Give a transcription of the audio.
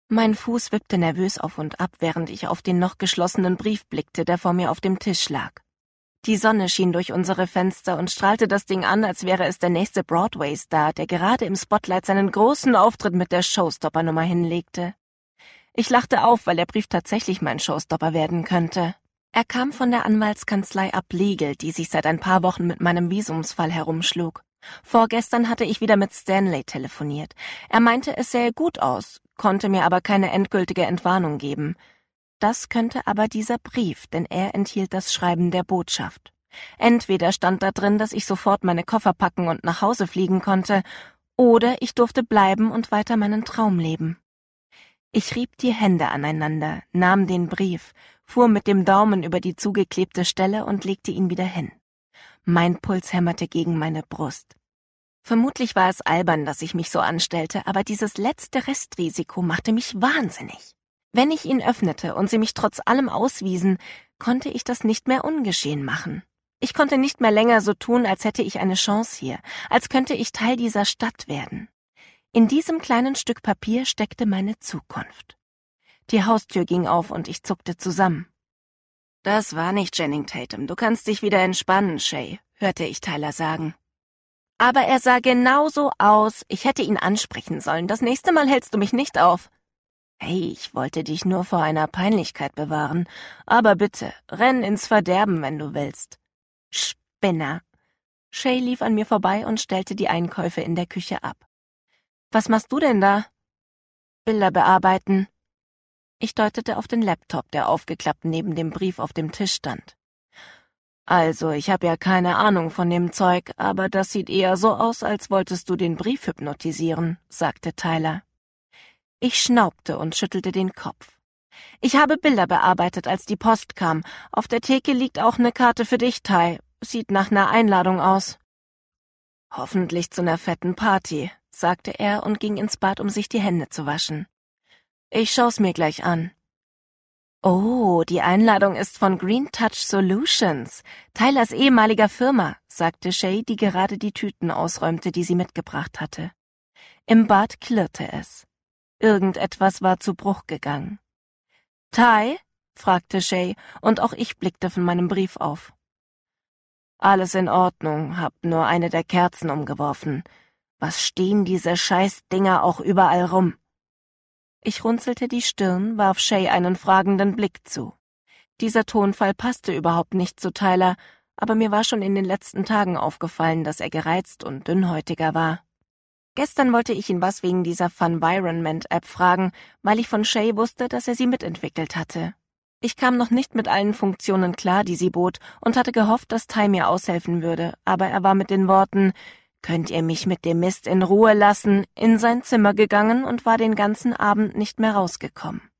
Mein Fuß wippte nervös auf und ab, während ich auf den noch geschlossenen Brief blickte, der vor mir auf dem Tisch lag. Die Sonne schien durch unsere Fenster und strahlte das Ding an, als wäre es der nächste Broadway-Star, der gerade im Spotlight seinen großen Auftritt mit der Showstopper-Nummer hinlegte. Ich lachte auf, weil der Brief tatsächlich mein Showstopper werden könnte. Er kam von der Anwaltskanzlei Ablegel, die sich seit ein paar Wochen mit meinem Visumsfall herumschlug. Vorgestern hatte ich wieder mit Stanley telefoniert. Er meinte, es sähe gut aus, konnte mir aber keine endgültige Entwarnung geben. Das könnte aber dieser Brief, denn er enthielt das Schreiben der Botschaft. Entweder stand da drin, dass ich sofort meine Koffer packen und nach Hause fliegen konnte, oder ich durfte bleiben und weiter meinen Traum leben. Ich rieb die Hände aneinander, nahm den Brief, fuhr mit dem Daumen über die zugeklebte Stelle und legte ihn wieder hin. Mein Puls hämmerte gegen meine Brust. Vermutlich war es albern, dass ich mich so anstellte, aber dieses letzte Restrisiko machte mich wahnsinnig. Wenn ich ihn öffnete und sie mich trotz allem auswiesen, konnte ich das nicht mehr ungeschehen machen. Ich konnte nicht mehr länger so tun, als hätte ich eine Chance hier, als könnte ich Teil dieser Stadt werden. In diesem kleinen Stück Papier steckte meine Zukunft. Die Haustür ging auf und ich zuckte zusammen. »Das war nicht Channing Tatum, du kannst dich wieder entspannen, Shay«, hörte ich Tyler sagen. »Aber er sah genauso aus, ich hätte ihn ansprechen sollen, das nächste Mal hältst du mich nicht auf.« »Hey, ich wollte dich nur vor einer Peinlichkeit bewahren, aber bitte, renn ins Verderben, wenn du willst.« »Spinner!« Shay lief an mir vorbei und stellte die Einkäufe in der Küche ab. »Was machst du denn da?« »Bilder bearbeiten.« Ich deutete auf den Laptop, der aufgeklappt neben dem Brief auf dem Tisch stand. »Also, ich habe ja keine Ahnung von dem Zeug, aber das sieht eher so aus, als wolltest du den Brief hypnotisieren«, sagte Tyler. Ich schnaubte und schüttelte den Kopf. »Ich habe Bilder bearbeitet, als die Post kam. Auf der Theke liegt auch eine Karte für dich, Ty. Sieht nach einer Einladung aus.« »Hoffentlich zu einer fetten Party«, sagte er und ging ins Bad, um sich die Hände zu waschen. »Ich schau's mir gleich an.« »Oh, die Einladung ist von Green Touch Solutions, Tylers ehemaliger Firma«, sagte Shay, die gerade die Tüten ausräumte, die sie mitgebracht hatte. Im Bad klirrte es. Irgendetwas war zu Bruch gegangen. »Ty?« fragte Shay, und auch ich blickte von meinem Brief auf. »Alles in Ordnung, hab nur eine der Kerzen umgeworfen. Was stehen diese Scheißdinger auch überall rum?« Ich runzelte die Stirn, warf Shay einen fragenden Blick zu. Dieser Tonfall passte überhaupt nicht zu Tyler, aber mir war schon in den letzten Tagen aufgefallen, dass er gereizt und dünnhäutiger war. Gestern wollte ich ihn was wegen dieser Funvironment-App fragen, weil ich von Shay wusste, dass er sie mitentwickelt hatte. Ich kam noch nicht mit allen Funktionen klar, die sie bot, und hatte gehofft, dass Ty mir aushelfen würde, aber er war mit den Worten »Könnt ihr mich mit dem Mist in Ruhe lassen?« in sein Zimmer gegangen und war den ganzen Abend nicht mehr rausgekommen.